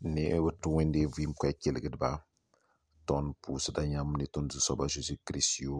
ne woto wẽnde vɩɩm koɛɛ kelgdba tõnd pʋʋsda yãmb ne tõnd Zu-soaba Zeezi Kirist yo.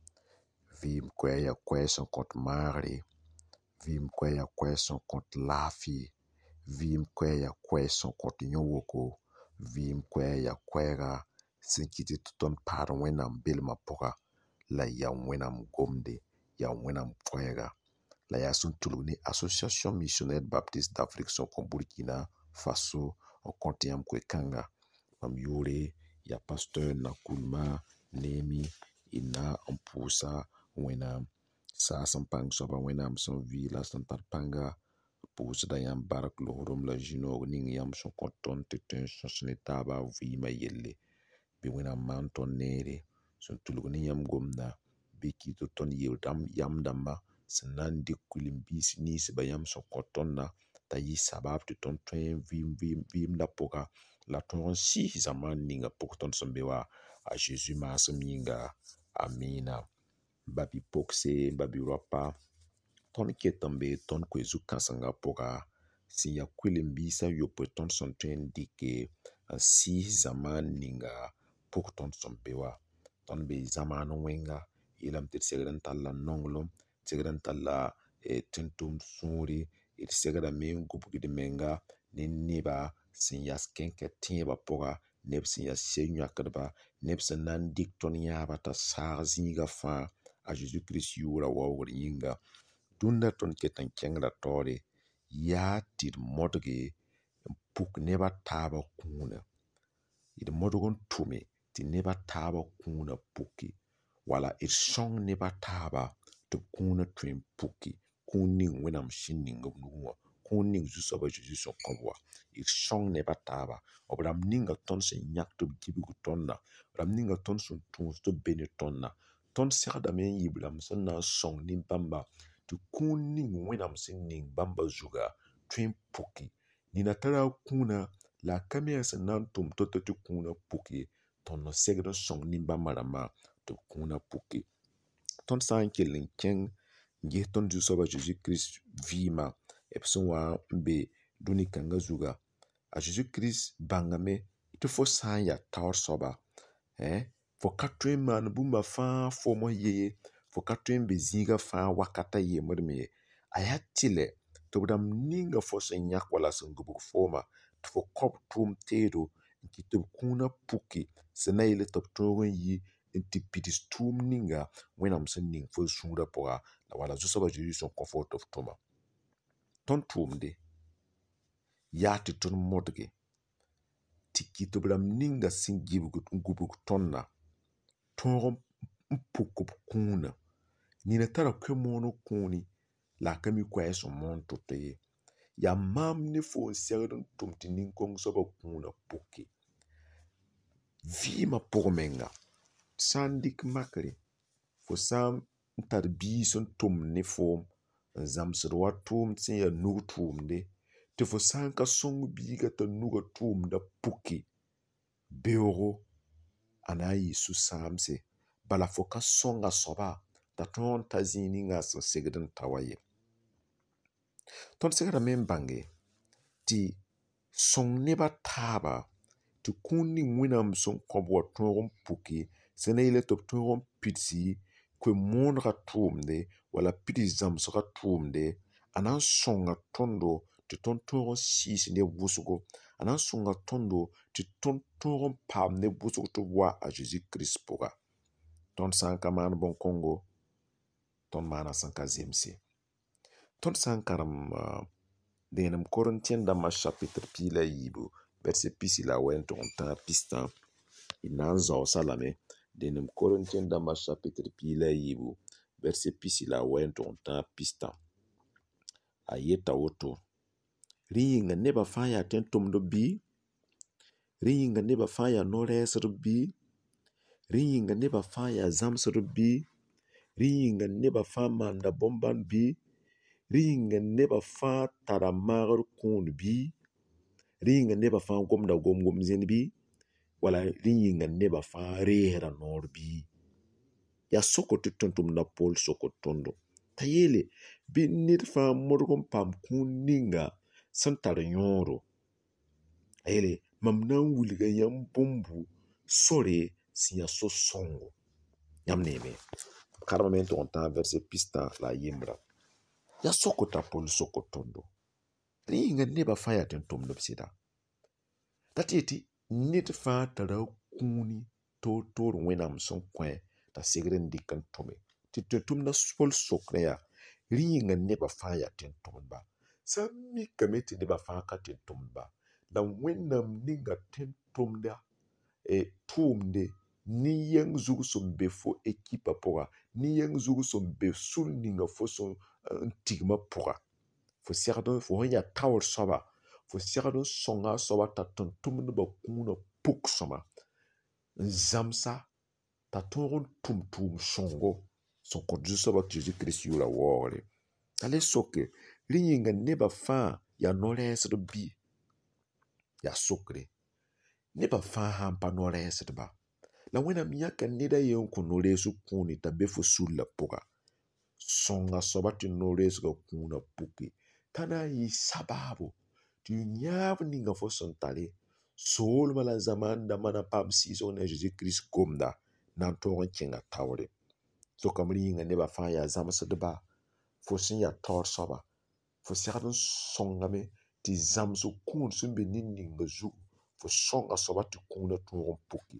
Vɩɩm koɛɛ yaa koɛɛ sẽn kõt maagre, vɩɩm koɛɛ yaa koɛɛ sẽn kõt laafɩ, vɩɩm koɛɛ yaa koɛɛ sẽn kõt yõ-woko, vɩɩm koɛɛ yaa koɛɛga sẽn kɩt tɩ tõnd paad Wẽnnaam belmã pʋga la ya Wẽnnaam gomde, ya Wẽnnaam koɛɛga. La yaa sẽn tulg ne Association Missionnaire Baptiste d'Afrique sẽn kõ Burkina Faso n kõt yãmb koe-kãnga. Mam yoore yaa Pasteur Nakulma Neemi y na n pʋʋsa Wẽnnaam. Saa sẽn pãng soaba Wẽnnaam sẽn vɩɩ la sẽn tar pãnga, pʋʋsda yãmb bark loogdem la zĩ-noog ning yãmb sẽn kõ tõnd tɩ tõe n sõs ne taaba vɩɩmã yelle. Bɩ Wẽnnaam maan tõnd neere sẽn tulg ne yãmb gomda, bɩ kɩ tɩ tõnd yeel yam dãmba sẽn na n dɩk kuilim-biis ninsba yãmb sẽn kõ tõndã t'a yɩ sabaab tɩ tõnd tõe n vɩɩmda pʋga la tõog n sɩɩs zamaan ninga pʋg tõnd sẽn be wa a Zeezi maasem yĩnga. Amiina. Babi pokse, babi roapa, tõnd ket n be tõnd koe-zu-kãsengã pʋga sẽn yaa kuilim-biisã yopoe tõnd sẽn tõe n dɩke n sɩɩs zamaan ninga pʋg tõnd sẽn be wa. Tõnd be zãmaan wẽnga, yeelame tɩ d segd n tall la nonglem, d segd n tall la tẽn-tʋmd sũuri, d segdame n gubgd menga ne neba sẽn yas kẽnkɛ tẽebã pʋga, neb sẽn yaa se-yõakdba, neb sẽn na n dɩk tõnd yãaba t'a saag zĩiga fãa a Zeezi Kirist yʋʋra waoogr yĩnga. Dũnna tõnd ket n kẽngda taoore yaa tɩ d modge n puk neb a taabã kũuna. D modg n tʋme tɩ neb a taabã kũuna puke, wala d sõng neb a taaba tɩ b kũuna tõe n puke. Kũun ning Wẽnnaam sẽn ning b nugẽ wã, kũun ning Zu-soaba Zeezi sẽn kõ-b wa. D sõng neb a taaba. B rãmb ninga tõnd sẽn yãk tɩ b gibg tõndã, rãmb ninga tõnd sẽn tũus tɩ b be ne tõndã. Tõnd segdame n yɩ rãmb sẽn na n sõng nin-bãmba tɩ kũun ning Wẽnnaam sẽn ning bãmba zugã tõe n puke. Nina tara a kũuna la a ka mi a sẽn na n tʋm to-to tɩ kũuna puke, tõnd n segd n sõng nin-bãmba rãmbã tɩ b kũuna puke. Tõnd sã n kell n kẽng n ges tõnd Zu-soaba Zeezi Kirist vɩɩmã b sẽn wa n be dũni-kãngã zugã. A Zeezi Kirist bãngame tɩ fo sã n yaa taoor soaba, fo ka tõe n maan bũmba fãa fo mos ye ye, fo ka tõe n be zĩiga fãa wakata yembr me ye. A yaa tɩlɛ tɩ b rãmb ninga fo sẽn yãk wala sẽn gubg foomã tɩ fo kõ-b tʋʋm teedo n kɩt tɩ b kũuna puke sẽn na yɩl tɩ b tõog n yi n tɩ pids tʋʋm ninga Wẽnnaam sẽn ning fo zũurã pʋga la wala Zu-soaba Zeezi sẽn kõ fo tɩ f tʋma. Tõnd tʋʋmde yaa tɩ tõnd modge tɩ kɩt tɩ b rãmb ninga sẽn gubg tõndã tõog n puk b kũuna. Nina tara koe-mooneg kũuni la a ka mi koɛɛ sẽn moon to-to ye. Yaa maam ne fo n segd n tʋm tɩ nin-kong soabã kũuna puke. Vɩɩmã pʋg menga, sã n dɩk makre, fo sã n tar biis n tʋm ne foom n zãmsd wa tʋʋmd sẽn yaa nug tʋʋmde, tɩ fo sã n ka sõng biiga t'a nugã tʋʋmda puke, beoogo a na n yɩ sũ-sãamse. Bala fo ka sõnga soaba t'a tõog n ta zĩig ninga a sẽn segd n ta wa ye. Tõnd segdame n bãnge tɩ sõng neb a taaba tɩ kũun ning Wẽnnaam sẽn kõ-b wa tõog n puke, sẽn na yɩl tɩ b tõog n pidsi koe-moonegã tʋʋmde wala pids zãmsgã tʋʋmde, a na n sõnga tõndo tɩ tõnd tõog n sɩɩs neb wʋsgo. A na n sõnga tõndo tɩ tõnd tõog n paam neb wʋsg tɩ b wa a Zeezi Kirist pʋga. Tõnd sã n ka maan bõn-kõngo, tõnd maana sẽn ka zemse. Tõnd sã n karem dẽenem Korintẽn dãmbã chapitr 2 verset pisi la a wɛɛn tʋg n tãag pistã. Y na n zaoosa lame. Dẽenem Korintẽn dãmbã chapitr 2 verset pisi la a wɛɛn tʋg n tãag pistã. A yeta woto: rẽ yĩnga nebã fãa yaa tẽn-tʋmdb bɩ? Rẽ yĩnga nebã fãa yaa no-rɛɛsdb bɩ? Rẽ yĩnga nebã fãa yaa zãmsdb bɩ? Rẽ yĩnga nebã fãa maanda bõn-bãn bɩ? Rẽ yĩnga nebã fãa tara maagr kũun bɩ? Rẽ yĩnga nebã fãa gomda gom-gom zẽn bɩ? Wala rẽ yĩnga nebã fãa reesda noor bɩ? Yaa sokd tɩ tõ-tʋmdã Pol sokd tõndo. T'a yeele bɩ ned fãa modg n paam kũun ninga sẽn tar yõodo. A yeele mam na n wilga yãmb bũmbu sore sẽn yaa so-sõngo yãmb neeme karema me n tʋg n tãag vɛrse pistã la a yembra yaa soko t'a pʋl soko tõndo rẽ yĩnga nebã fãa yaa tɩ n tʋmdb sɩda la tɩ yetɩ ned fãa tara kũuni toor wẽnnaam sẽn kõ t'a segd n dɩk n tʋme tɩ tʋmda pʋl sokdã yaa rẽ yĩnga nebã fãa yaa tɩ n tʋmdba sã n mikame tɩ nebã fãa ka tɩ n tʋmdba la wẽnnaam ninga tẽn-tʋmda tʋʋmde nin-yɛng zug sẽn be fo ekipa pʋga nin-yɛng zug sẽn be sũr ninga fo sẽn n tigmã pʋga fo sẽn yaa taoor soaba fo segd n sõnga a soaba t'a tʋm-tʋmdbã kũunã puk sõma n zãmsa t'a tõog n tʋm tʋʋm sõngo sẽn kõt Zu-soabã Zeezi Kirist yʋʋra waoogre la le soke rẽ yĩnga nebã fãa yaa no-rɛɛsd bɩ yaa sokre nebã fãa sãn pa no-rɛɛsdba la wẽnnaam yãka ned a yen n kõ no-reesg kũuni t'a be fo sullã pʋga sõnga soaba tɩ no-reesgã kũunã puke t'a na n yɩ sabaabo tɩ yãab ninga fo sẽn tare soolmã la zamaan dãmbã na paam sɩɩsg ne a Zeezi Kirist gomda na n tõog n kẽnga taoore sokame rẽ yĩnga nebã fãa yaa zãmsdba fo sẽn yaa taoor soaba fo segd n sõngame tɩ zãmsg kũun sẽn be nin ninga zugu fo sõnga soaba tɩ kũunã tõog n puke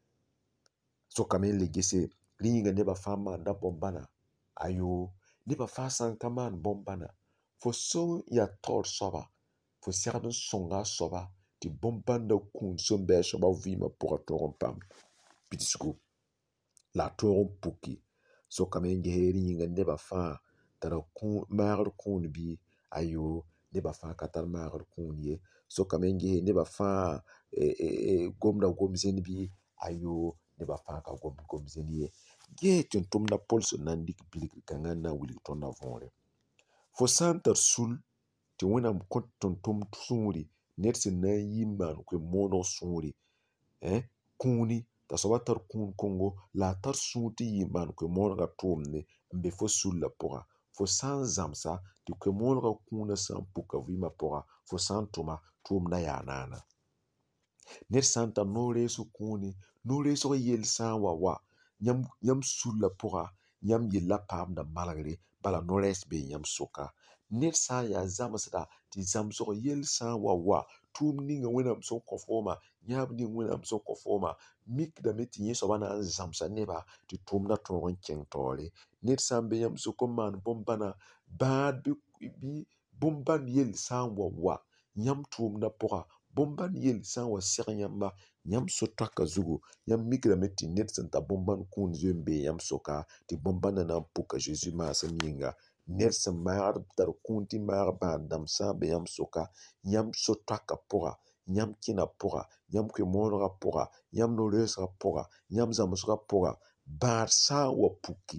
sokame n le gese rẽ yĩnga nebã fãa maanda bõn-bãna ayoo nebã fãa sã n ka maan bõn-bãna fo sẽn yaa taoor soaba fo segd n sõnga a soaba tɩ bõn-bãndã kũun sẽn be a soaba vɩɩmã pʋga tõog n paam pidsgu la a tõog n puke sokame n gese rẽ yĩnga nebã fãa tara maagd kũun bɩ ayoo nebã fãa ka tar maagd kũun ye sokame n gese nebã fãa gomda gom-zẽn bɩ ayoo nebã fãa ka gomd gom-zẽn ye gee tɩ n tʋmda pʋlsd na n dɩk bilgd kãngã n na n wilg tõndã võore fo sã n tar sul tɩ wẽnnaam kõ tʋm sũuri ned sẽn na n yi n maan koe-mooneg sũuri kũuni t'a soaba tar kũun kõngo la a tar sũur tɩ yɩ n maan koe-moonegã tʋʋmde n be fo sullã pʋga fo sã n zãmsa tɩ koe-moonegã kũunã sã n puka vɩɩmã pʋga fo sã n tʋma tʋʋmdã yaa naana ned sã n tar no-reesg kũuni no-reesg yell sã n wa yãmb sullã pʋga yãmb yella paamda malgre bala no-rɛɛs bee yãmb sʋka ned sã n yaa zãmsda tɩ zãmsg yell sã n wa tʋʋm ninga wẽnnaam sẽn kõ foomã yãab ning wẽnnaam sẽn kõ foomã mikdame tɩ yẽ soaba na n zãmsa nebã tɩ tʋʋmdã tõog n kẽng taoore ned sã n be yãmb sʋk n maan bõn-bãna bãad bɩ bõn-bãn yell sã n wa yãmb tʋʋmdã pʋga bõn-bãn yell sã n wa seg yãmba yãmb so-toaka zugu yãmb mikdame tɩ ned sẽn tar bõn-bãn kũun zoe n bee yãmb soka tɩ bõn-bãndã na n puka Zeezi maasem yĩnga ned sẽn maagd tar kũun tɩ maag bãan-dãmb sã n be yãmb soka yãmb so-toaka pʋga yãmb kẽna pʋga yãmb koe-moonegã pʋga yãmb no-reesgã pʋga yãmb zãmsgã pʋga bãad sã n wa puki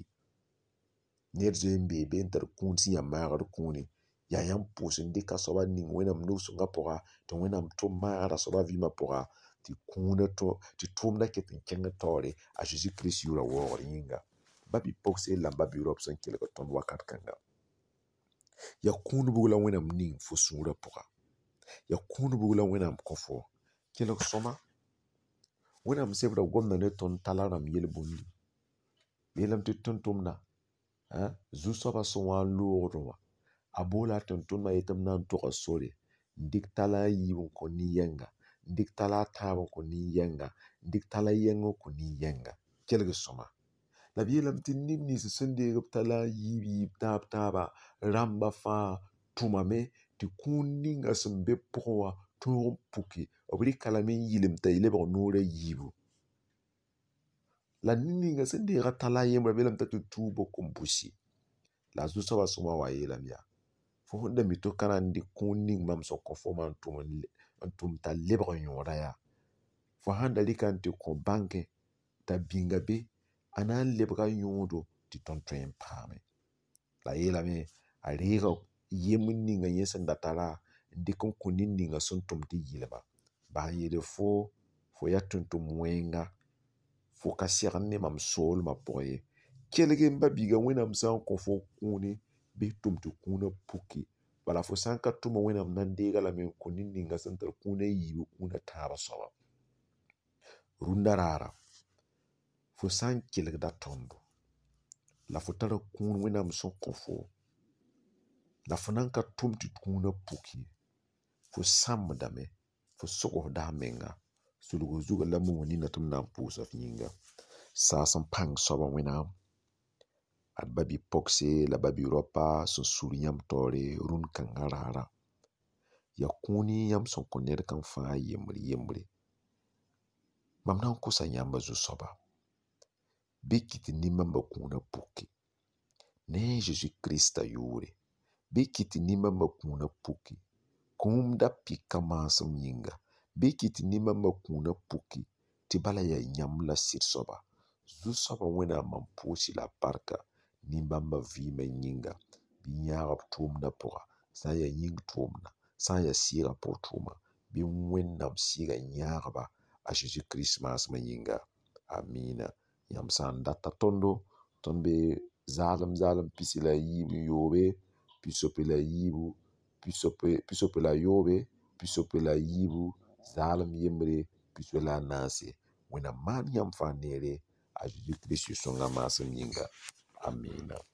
ned zoe n bee be n tar kũun sẽn yaa maagd kũuni yaa yãmb pʋʋs n dɩka soaba ning wẽnnaam nug-sõngã pʋga tɩ wẽnnaam tʋm maagda soaba vɩɩmã pʋga tɩ tʋʋmdã ket n kẽng taoore a Zeezi Kirist yʋʋra waoogr yĩnga ba-bi-pɔgse la m ba-bi-raop sẽn kelg tõnd wakat kãnga yaa kũun bug la wẽnnaam ning fo sũurã pʋga yaa kũun bug la wẽnnaam kõ fo kelg sõma wẽnnaam sebra gomda ne tõnd tala rãmb yel-bũndi yeelame tɩ tʋm-tʋmda Zu-soabã sẽn wa n loogd wã a boola a tʋm-tʋmdã yetɩ m na n toga sore n dɩk tala a yiib n kõ nin-yɛnga n dɩk tala a tãab n kõ nin-yɛnga n dɩk tala a yɛng n kõ nin-yɛnga kelg sõma la b yeelame tɩ neb nins sẽn deeg b tala a yiib tãab-tãaba rãmbã fãa tʋmame tɩ kũun ninga sẽn be pʋgẽ wã tõog n puke b rɩka lame n yɩlem t'a lebg noorã yiibu la ned ninga sẽn deega tala a yembra b yeelame t'a tɩ tuub bok n busi la a Zu-soabã sẽn wa yeelame yaa fo sẽn da mi tɩ ka na n dɩk kũun ning mam sẽn kõ foomã n tʋm t'a lebg n yõoda yaa fo sãn da rɩka n tɩ kõ bãnge t'a bĩnga be a na n lebga yõodo tɩ tõnd tõe n paame la yeelame a reega yembr ninga yẽ sẽn da tara n dɩk n kõ nin ninga sẽn tʋm tɩ yɩlba bas n yeele fo yaa tʋm-tʋm wẽnga fo ka segd ne mam soolmã pʋgẽ ye kelge n ba-biiga wẽnnaam sã n kõ fo kũuni bɩ tʋm tɩ kũunã puki bala fo sã n ka tʋma wẽnnaam nan deega lame n kõ nin ninga sẽn tar kũuna yiibu kũuna tãabã soaba. Rũndã raara, fo sã n kelgda tõndo la fo tara kũun wẽnnaam sẽn kõ fo, la fo nan ka tʋm tɩ kũunã puk ye, fo sãmbdame, fo sogsda a menga sulg zugã la mongã nina tɩ m na n pʋʋsa f yĩnga. Saas n pãng soaba wẽnnaam, ad babi-pogse la babi-raopã sẽn sũur yãmb taoore rũn-kãngã raara. Ya kũuni yãmb sẽn kõ ned kãng fãa yembre yembre. Mam na n kosa yãmba zu-soaba, bɩ kɩ tɩ nin-bãmbã kũunã puke ne a Zeezi Kiristã yʋʋre. Bɩ kɩ tɩ nin-bãmbã kũunã puke kũum da pɩka maasem yĩnga. Bɩ kɩ tɩ nin-bãmbã kũunã puke tɩ bala yaa yãmb la sɩd-soaba. Zu-soaba Wẽnnaam mam pʋʋs-y la barka nin-bãmbã vɩɩmã yĩnga. Bɩ yãag b tʋʋmdã pʋga, sã n yaa yĩng tʋʋmdã, sã n yaa Sɩɩgã pʋg tʋʋma, bɩ Wẽnnaam Sɩɩgã yãag-ba a Zeezi Kirist maasmã yĩnga. Amiina. Yãmb sã n data tõndo, tõnd be zaalem pisi la a yiib n yoobe, pisope la a yiibu, pisope la a yoobe, pisope la a yiibu, zaalem yembre, pisope la a naase. Wẽnnaam maan yãmb fãa neere a Zeezi Kirist yʋ-sõngã maasem yĩnga. Amiina.